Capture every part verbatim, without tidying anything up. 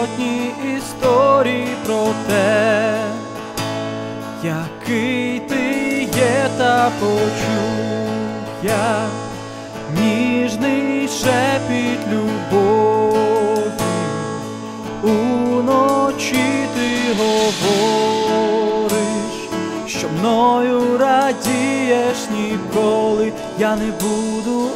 сотні історій про те, який ти є, та почув я ніжний шепіт любові. Уночі ти говориш, що мною радієш, ніколи я не буду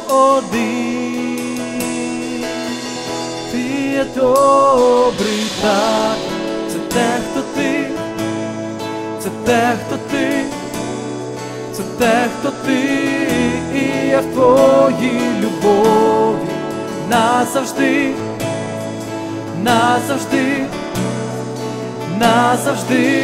один. Ти є добрий, так, це те, хто ти, це те, хто ти, це те, хто ти, і я в твоїй любові назавжди, назавжди, назавжди.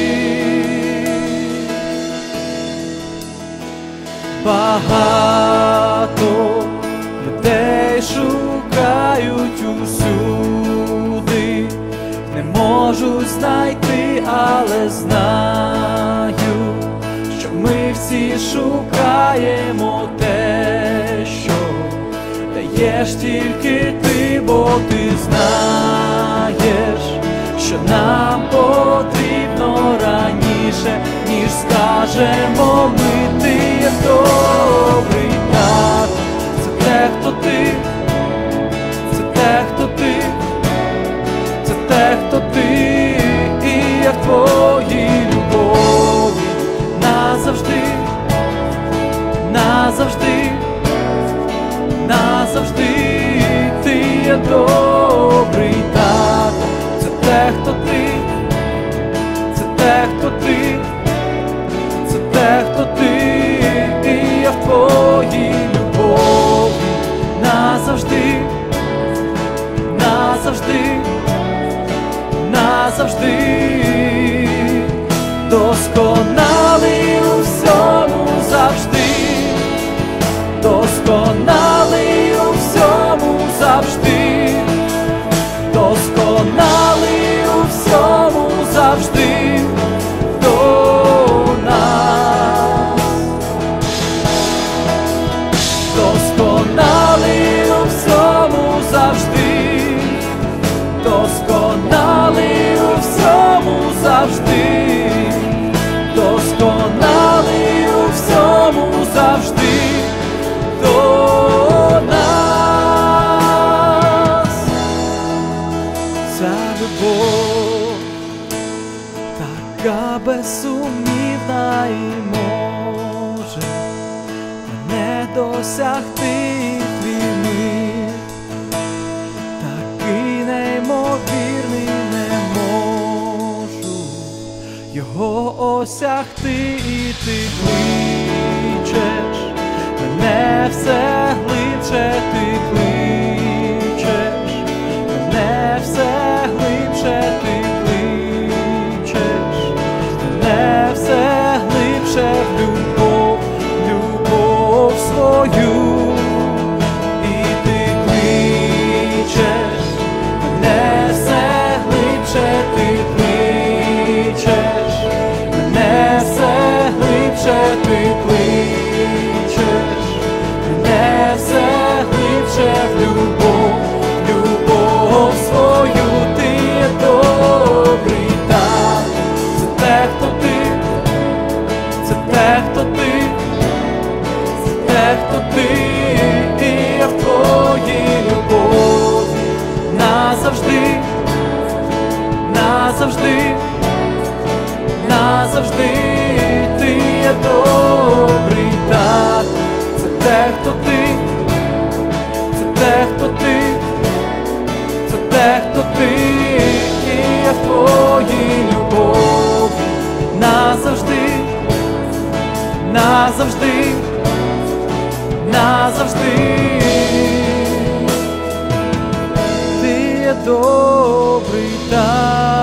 Багато людей шукають усюди, не можуть знайти, але знаю, що ми всі шукаємо те, що даєш тільки ти, бо ти знаєш, що нам потрібно раніше, ніж скажемо ми. Ти є добрий, так, це те, хто ти, це те, хто ти, це те, хто ти, і я в твоїй любові назавжди, назавжди, назавжди. Ти є добрий, так, це те, хто ти, це те, хто ти, це те, хто ти, і я в твоїй любові назавжди, назавжди, назавжди. Досконалий у всьому завжди, досконалий у всьому завжди, досконалий у всьому завжди до нас, досконалий у всьому завжди, досконалий у всьому завжди, досконалий у всьому завжди до нас. Ця любов така безсумнівна і може мене досягти, твій мир такий неймовірний, не можу його осягти, і ти кличеш мене все глибше, ти кличеш мене все глибше, ти кличеш мене все глибше в любов, любов свою. І ти кличеш мене все глибше, ти кличеш мене все глибше, ти кличеш мене все глибше в любов, любов свою. Ти є добрий, так, це те, хто ти, це те, хто ти, це те, хто ти, і я в твоїй любові назавжди, назавжди, назавжди. Ти є добрий, так, це те, хто ти, це те, хто ти, це те, хто ти, і я в твоїй любові назавжди, назавжди, назавжди. Ти є добрий, так.